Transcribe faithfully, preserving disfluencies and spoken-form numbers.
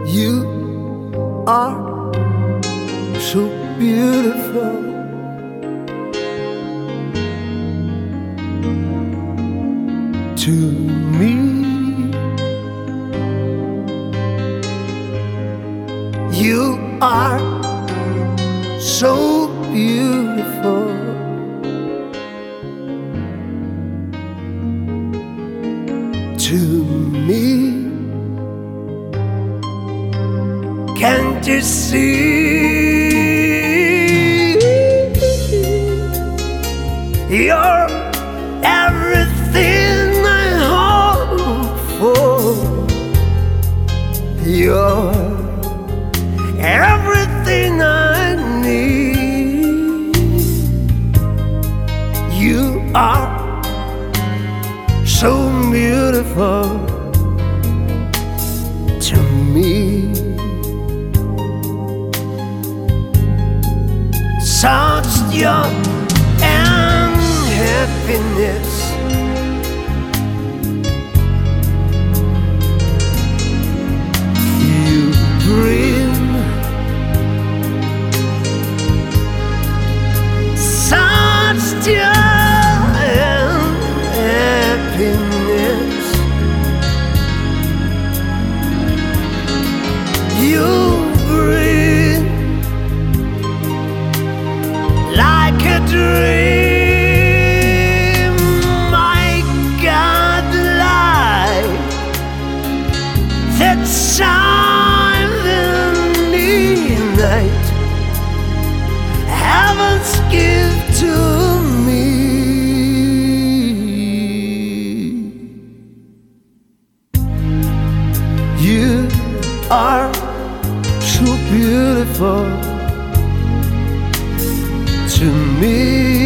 You are so beautiful. To me, you are so beautiful. To me, can't you see? You're everything I hope for. You're everything I need. You are so beautiful to me. Such joy and happiness. You bring such joy and happiness. You bring like a dream, my God, light that shines in midnight. Heaven's gift to me. You are so beautiful to me.